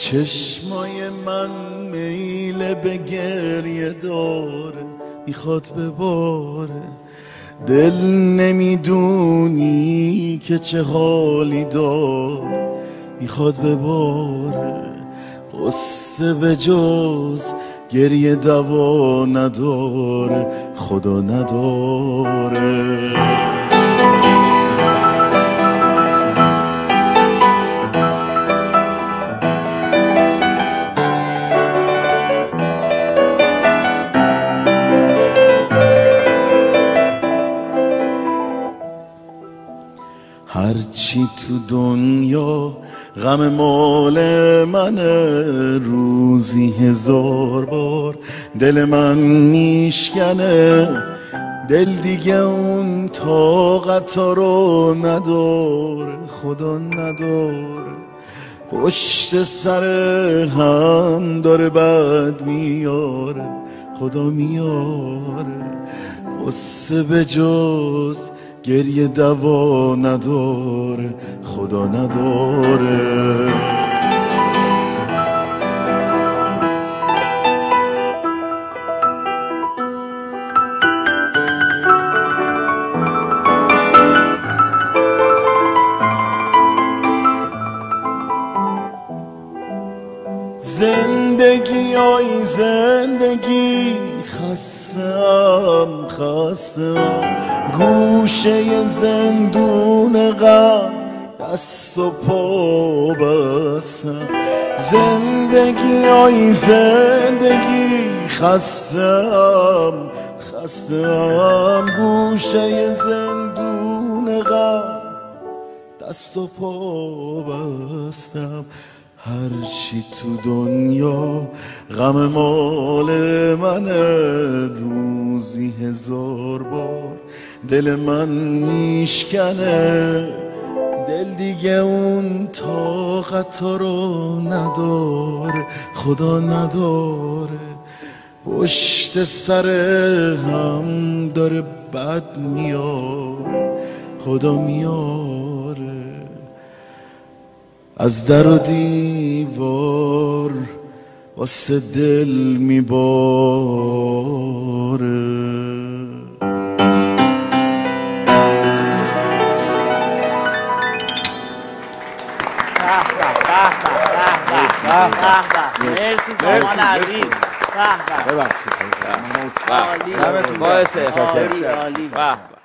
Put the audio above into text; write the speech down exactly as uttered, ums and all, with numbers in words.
چشمای من میل به گریه داره، میخواد بباره. دل نمیدونی که چه حالی دار، میخواد بباره. قصه به جز گریه دوا نداره، خدا نداره. هرچی تو دنیا غم مال منه، روزی هزار بار دل من میشکنه. دل دیگه اون طاقتا رو نداره، خدا نداره. پشت سر هم داره بد میاره، خدا میاره. قصه به جز گریه دوا نداره، خدا نداره. زندگی آی زندگی، خستم خستم. گوشه زندون غم دست و پا بستم. زندگی آی زندگی، خستم خستم. گوشه زندون غم دست و پا بستم. هرچی تو دنیا غم مال منه، روزی هزار بار دل من میشکنه. دل دیگه اون طاقتا رو نداره، خدا نداره. پشت سر هم داره بد میاره، خدا میاره. از در و دیوار واسه دل میباره. مرسی سامان عزیز. ببخشید. عالی. عالی. عالی.